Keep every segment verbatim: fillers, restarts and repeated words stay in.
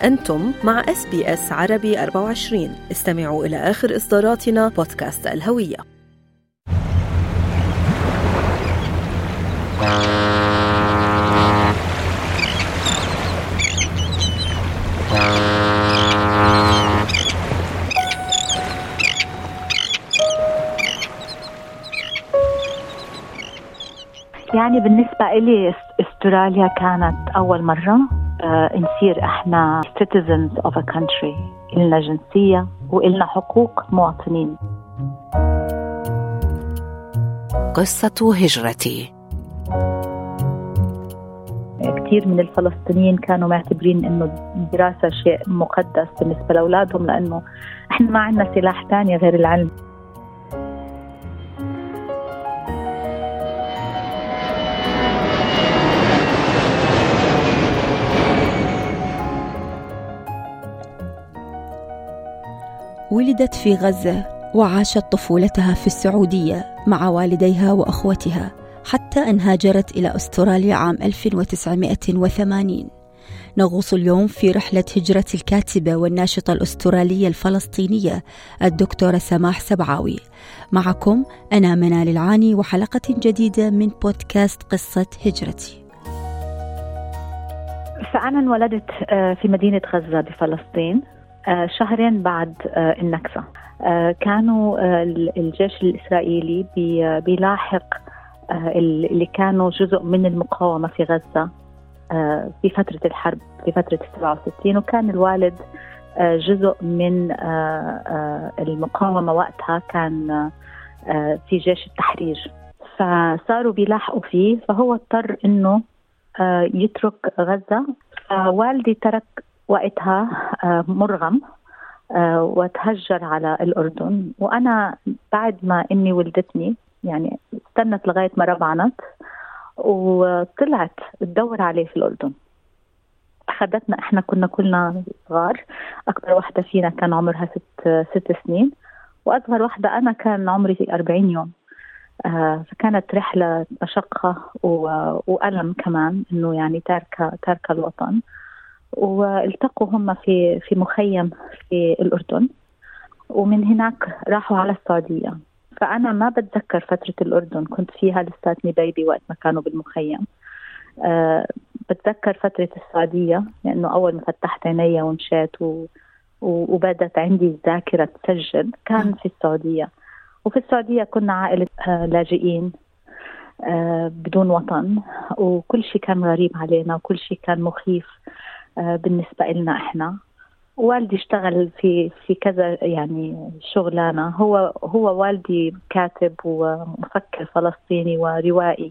أنتم مع إس بي إس عربي أربعة وعشرين. استمعوا إلى آخر إصداراتنا بودكاست الهوية. يعني بالنسبة إلي أستراليا كانت أول مرة آه نصير إحنا citizens of a country، إلنا جنسية وإلنا حقوق مواطنين. قصة هجرتي. كثير من الفلسطينيين كانوا معتبرين إنه الدراسة شيء مقدس بالنسبة لأولادهم، لأنه إحنا ما عندنا سلاح تاني غير العلم. ولدت في غزة وعاشت طفولتها في السعودية مع والديها وأخوتها حتى أن هاجرت إلى أستراليا عام ألف وتسعمائة وثمانين. نغوص اليوم في رحلة هجرة الكاتبة والناشطة الأسترالية الفلسطينية الدكتورة سماح سبعاوي. معكم أنا منال العاني وحلقة جديدة من بودكاست قصة هجرتي. فأنا انولدت في مدينة غزة بفلسطين شهرين بعد النكسة. كانوا الجيش الإسرائيلي بيلاحق اللي كانوا جزء من المقاومة في غزة في فترة الحرب في فترة سبعة وستين، وكان الوالد جزء من المقاومة وقتها، كان في جيش التحرير، فصاروا بيلاحقوا فيه، فهو اضطر إنه يترك غزة. فوالدي ترك وقتها مرغم وتهجر على الأردن، وأنا بعد ما إني ولدتني يعني استنت لغاية ما ربعنت وطلعت تدور عليه في الأردن. أخذتنا، إحنا كنا كلنا صغار، أكبر واحدة فينا كان عمرها ست, ست سنين، وأصغر واحدة أنا كان عمري أربعين يوم. فكانت رحلة مشقة وألم كمان، إنه يعني تاركة تاركة الوطن. والتقوا هم في في مخيم في الأردن، ومن هناك راحوا على السعودية. فأنا ما بتذكر فترة الأردن، كنت فيها لساتني بيبي وقت ما كانوا بالمخيم. أه بتذكر فترة السعودية، لأنه أول ما فتحت عيني ومشيت و... وبدت عندي الذاكرة تسجل كان في السعودية. وفي السعودية كنا عائلة أه لاجئين أه بدون وطن، وكل شيء كان غريب علينا وكل شيء كان مخيف بالنسبة لنا إحنا. والدي اشتغل في في كذا يعني شغلانة، هو هو والدي كاتب ومفكر فلسطيني وروائي،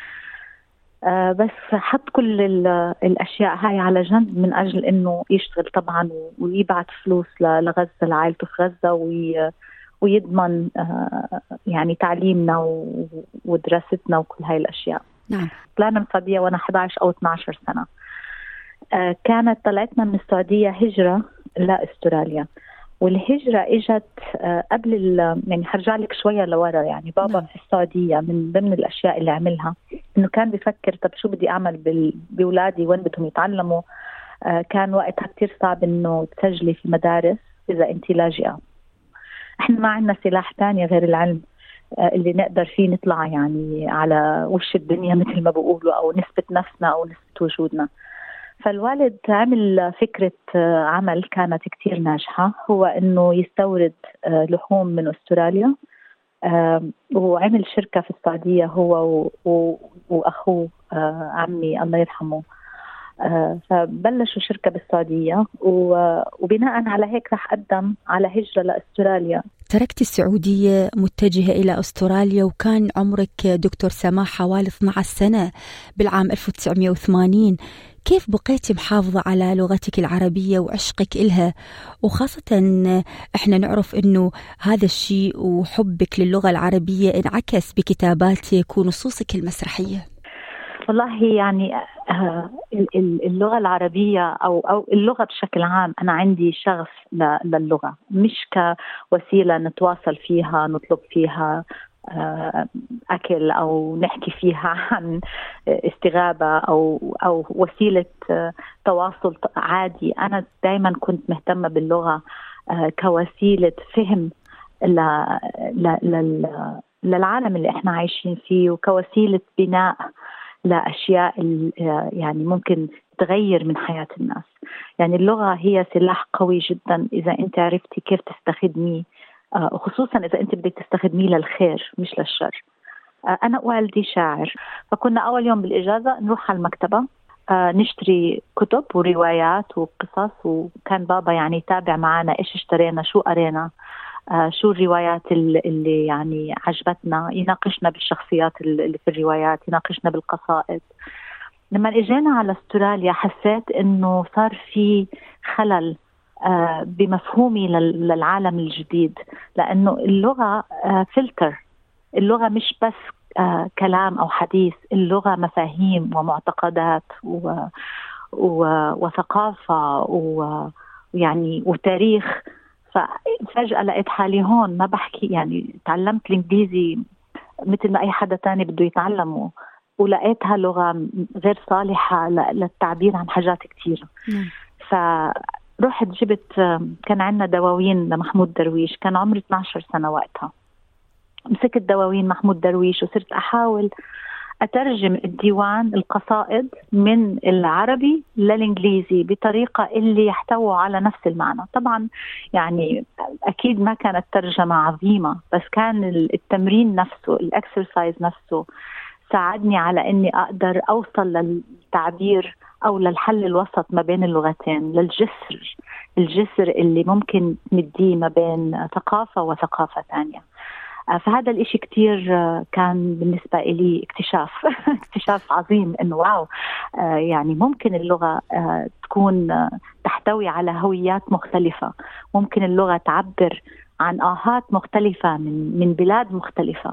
آه بس حط كل الأشياء هاي على جنب من أجل إنه يشتغل طبعا ويبعث فلوس لغزة لعائلته في غزة، وي ويضمن آه يعني تعليمنا ودراستنا وكل هاي الأشياء. نعم. طلعنا من السعودية وأنا إحدى عشر أو اثني عشر سنة. آه كانت طلعتنا من السعودية هجرة لأستراليا، والهجرة إجت آه قبل يعني هرجع لك شوية لورا. يعني بابا نعم. في السعودية من ضمن الأشياء اللي عملها إنه كان بيفكر طب شو بدي أعمل بأولادي، وين بدهم يتعلموا. آه كان وقتها كتير صعب إنه تسجلي في مدارس إذا أنت لاجئة. إحنا ما عندنا سلاح تاني غير العلم آه اللي نقدر فيه نطلع يعني على وش الدنيا مثل ما بيقولوا، أو نثبت نفسنا أو نثبت وجودنا. فالوالد عمل فكرة عمل كانت كتير ناجحة، هو إنه يستورد لحوم من أستراليا، وعمل شركة في السعودية هو وأخوه عمي الله يرحمه. فبلشوا شركة بالسعودية، وبناء على هيك رح قدم على هجرة لأستراليا. تركت السعودية متجهة إلى أستراليا، وكان عمرك دكتور سماح حوالي اثني عشر سنة بالعام ألف وتسعمائة وثمانين. كيف بقيتي محافظة على لغتك العربية وعشقك إلها، وخاصة إحنا نعرف إنه هذا الشيء وحبك للغة العربية انعكس بكتاباتك ونصوصك المسرحية؟ والله يعني اللغة العربية أو أو اللغة بشكل عام، أنا عندي شغف للغة، مش كوسيلة نتواصل فيها نطلب فيها أكل أو نحكي فيها عن استغابة أو أو وسيلة تواصل عادي. أنا دايما كنت مهتمة باللغة كوسيلة فهم للعالم اللي احنا عايشين فيه، وكوسيلة بناء لأشياء يعني ممكن تغير من حياة الناس. يعني اللغة هي سلاح قوي جدا إذا أنت عرفتي كيف تستخدميه، خصوصا إذا أنت بدك تستخدميه للخير مش للشر. أنا والدي شاعر، فكنا أول يوم بالإجازة نروح على المكتبة نشتري كتب وروايات وقصص، وكان بابا يعني يتابع معنا إيش اشترينا، شو قرينا، شو الروايات اللي يعني عجبتنا، يناقشنا بالشخصيات اللي في الروايات، يناقشنا بالقصائد. لما اجينا على استراليا حسيت انه صار في خلل بمفهومي للعالم الجديد، لانه اللغة فلتر، اللغة مش بس كلام او حديث، اللغة مفاهيم ومعتقدات و... و... وثقافة ويعني وتاريخ. ففجأة لقيت حالي هون ما بحكي، يعني تعلمت الإنجليزي مثل ما أي حدا تاني بده يتعلمه، ولقيتها لغة غير صالحة للتعبير عن حاجات كتيرة. فرحت جبت، كان عندنا دواوين لمحمود درويش، كان عمري اثنتي عشرة سنة وقتها. مسكت دواوين محمود درويش وصرت أحاول أترجم الديوان القصائد من العربي للإنجليزي بطريقة اللي يحتووا على نفس المعنى. طبعا يعني أكيد ما كانت ترجمة عظيمة، بس كان التمرين نفسه، الإكسرسايز نفسه ساعدني على أني أقدر أوصل للتعبير أو للحل الوسط ما بين اللغتين، للجسر الجسر اللي ممكن نديه ما بين ثقافة وثقافة ثانية. فهذا الاشي كتير كان بالنسبة لي اكتشاف اكتشاف عظيم، انه واو، يعني ممكن اللغة تكون تحتوي على هويات مختلفة، ممكن اللغة تعبر عن آهات مختلفة من من بلاد مختلفة،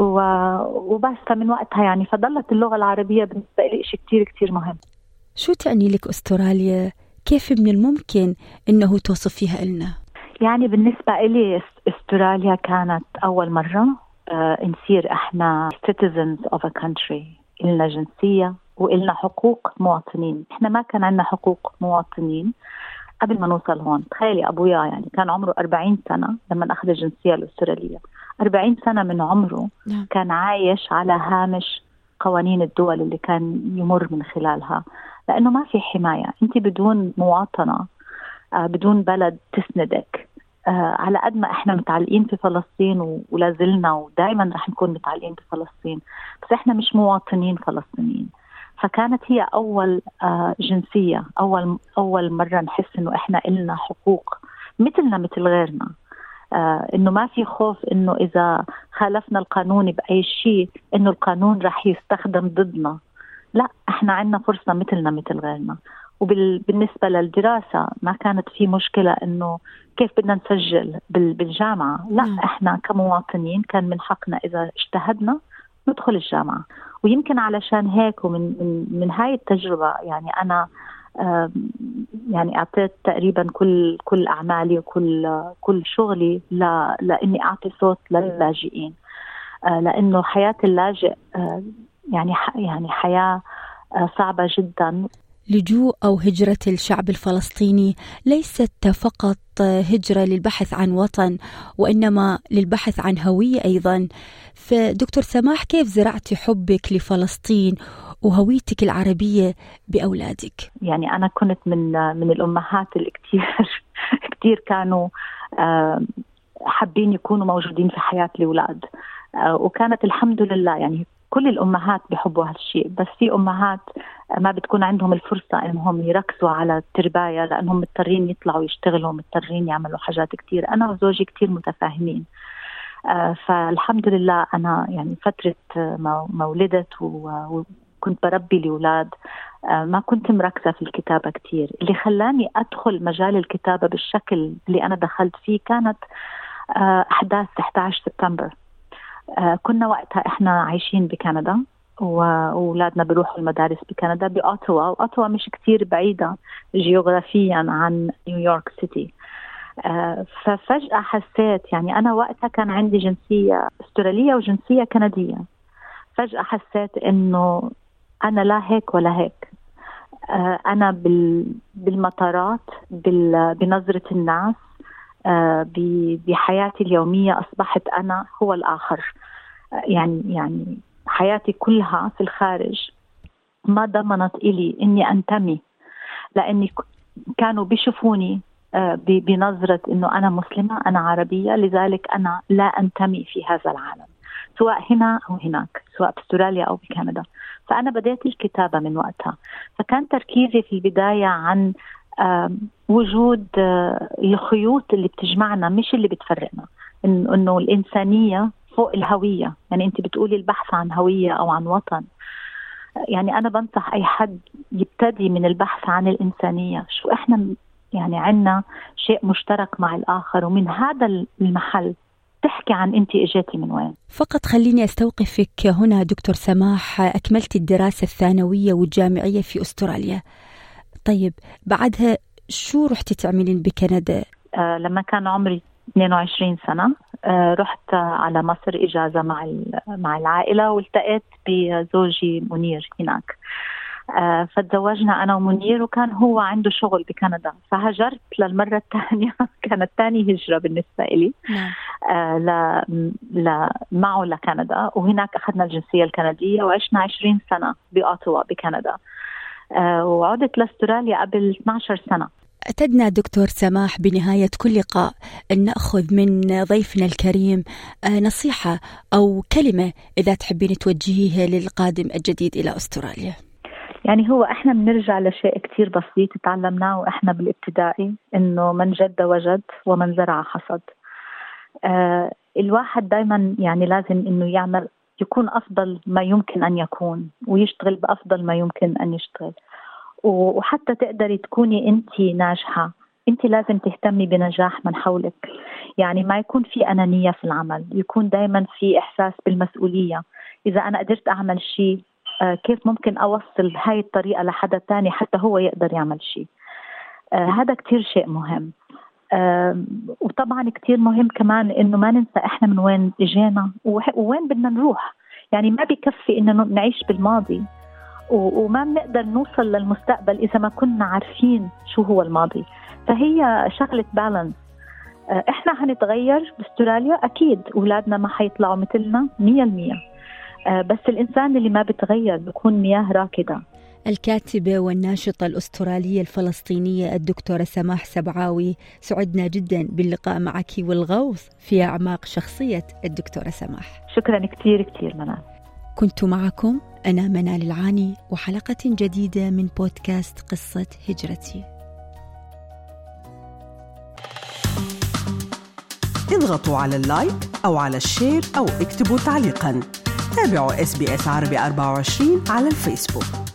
وبس. من وقتها يعني فضلت اللغة العربية بالنسبة لي شيء كتير كتير مهم. شو تعني لك أستراليا؟ كيف من الممكن إنه توصفيها لنا؟ يعني بالنسبة لي استراليا كانت أول مرة آه نصير إحنا citizens of a country، إلنا جنسية وإلنا حقوق مواطنين. إحنا ما كان عندنا حقوق مواطنين قبل ما نوصل هون. تخيلي أبويا يعني كان عمره أربعين سنة لما أخذ الجنسية الأسترالية، أربعين سنة من عمره كان عايش على هامش قوانين الدول اللي كان يمر من خلالها، لأنه ما في حماية. أنت بدون مواطنة، آه بدون بلد تسندك. آه على قد ما احنا متعلقين في فلسطين ولازلنا ودائما رح نكون متعلقين بفلسطين، بس احنا مش مواطنين فلسطينيين. فكانت هي اول آه جنسية، اول اول مرة نحس انه احنا إلنا حقوق مثلنا مثل غيرنا، آه انه ما في خوف انه اذا خالفنا القانون باي شيء انه القانون رح يستخدم ضدنا. لا، احنا عندنا فرصة مثلنا مثل غيرنا. وبالنسبة للدراسة ما كانت في مشكلة إنه كيف بدنا نسجل بالجامعة. لا م. إحنا كمواطنين كان من حقنا إذا اجتهدنا ندخل الجامعة. ويمكن علشان هيك ومن من, من هاي التجربة يعني أنا يعني أعطيت تقريبا كل كل أعمالي وكل كل شغلي ل لإني أعطي صوت للاجئين، لأنه حياة اللاجئ يعني يعني حياة صعبة جدا. لجوء أو هجرة الشعب الفلسطيني ليست فقط هجرة للبحث عن وطن، وإنما للبحث عن هوية أيضا. فدكتور سماح، كيف زرعتي حبك لفلسطين وهويتك العربية بأولادك؟ يعني أنا كنت من من الأمهات اللي كتير كتير كانوا حابين يكونوا موجودين في حياة الأولاد، وكانت الحمد لله يعني كل الأمهات بيحبوا هالشيء، بس في أمهات ما بتكون عندهم الفرصة إنهم يركزوا على الترباية لأنهم مضطرين يطلعوا يشتغلوا، مضطرين يعملوا حاجات كتير. أنا وزوجي كتير متفاهمين، آه فالحمد لله أنا يعني فترة ما ولدت وكنت بربي الأولاد آه ما كنت مركزة في الكتابة كتير. اللي خلاني أدخل مجال الكتابة بالشكل اللي أنا دخلت فيه كانت آه أحداث إحدى عشر سبتمبر. آه كنا وقتها إحنا عايشين بكندا وأولادنا بيروحوا المدارس بكندا بأوتوا، وأوتوا مش كتير بعيدة جيوغرافيا عن نيويورك سيتي. ففجأة حسيت، يعني أنا وقتها كان عندي جنسية أسترالية وجنسية كندية، فجأة حسيت إنه أنا لا هيك ولا هيك. أنا بالمطارات، بنظرة الناس، بحياتي اليومية أصبحت أنا هو الآخر. يعني يعني حياتي كلها في الخارج ما ضمنت إلي إني أنتمي، لأني كانوا بيشوفوني بنظرة إنه أنا مسلمة، أنا عربية، لذلك أنا لا أنتمي في هذا العالم، سواء هنا أو هناك، سواء بأستراليا أو بكندا. فأنا بدأت الكتابة من وقتها. فكان تركيزي في البداية عن وجود الخيوط اللي بتجمعنا مش اللي بتفرقنا، إنه الإنسانية فوق الهوية. يعني أنت بتقولي البحث عن هوية أو عن وطن، يعني أنا بنصح أي حد يبتدي من البحث عن الإنسانية، شو إحنا يعني عنا شيء مشترك مع الآخر، ومن هذا المحل تحكي عن أنت إجيتي من وين. فقط خليني أستوقفك هنا دكتور سماح، أكملت الدراسة الثانوية والجامعية في أستراليا، طيب بعدها شو رحتي تعملين بكندا؟ آه لما كان عمري اثنين وعشرين سنة آه رحت على مصر إجازة مع مع العائلة، والتقيت بزوجي منير هناك. آه فتزوجنا أنا ومنير، وكان هو عنده شغل بكندا، فهجرت للمرة الثانية. كانت ثاني هجرة بالنسبة لي آه ل... ل... معه لكندا، وهناك أخذنا الجنسية الكندية وعشنا عشرين سنة بأوتوا بكندا. آه وعدت لأستراليا قبل اثنتي عشرة سنة. اعتدنا دكتور سماح بنهاية كل لقاء أن نأخذ من ضيفنا الكريم نصيحة أو كلمة إذا تحبين توجهيها للقادم الجديد إلى أستراليا. يعني هو إحنا بنرجع لشيء كتير بسيط تعلمناه وإحنا بالابتدائي، إنه من جد وجد ومن زرع حصد. آه الواحد دايما يعني لازم إنه يعمل، يكون أفضل ما يمكن أن يكون، ويشتغل بأفضل ما يمكن أن يشتغل. وحتى تقدري تكوني أنت ناجحة، أنت لازم تهتمي بنجاح من حولك. يعني ما يكون في أنانية في العمل، يكون دايما في إحساس بالمسؤولية. إذا أنا قدرت أعمل شيء، كيف ممكن أوصل هاي الطريقة لحدا تاني حتى هو يقدر يعمل شيء. هذا كتير شيء مهم. وطبعا كتير مهم كمان إنه ما ننسى إحنا من وين إجينا ووين بدنا نروح. يعني ما بيكفي إنه نعيش بالماضي، وما بنقدر نوصل للمستقبل إذا ما كنا عارفين شو هو الماضي. فهي شغلة بالانس. إحنا هنتغير بأستراليا أكيد، أولادنا ما حيطلعوا مثلنا مية المية، بس الإنسان اللي ما بتغير بيكون مياه راكدة. الكاتبة والناشطة الأسترالية الفلسطينية الدكتورة سماح سبعاوي، سعدنا جدا باللقاء معك والغوص في أعماق شخصية الدكتورة سماح. شكرا كتير كتير منال. كنت معكم أنا منال العاني، وحلقة جديدة من بودكاست قصة هجرتي. اضغطوا على اللايك أو على الشير أو اكتبوا تعليقا. تابعوا إس بي إس عربي أربعة وعشرين على الفيسبوك.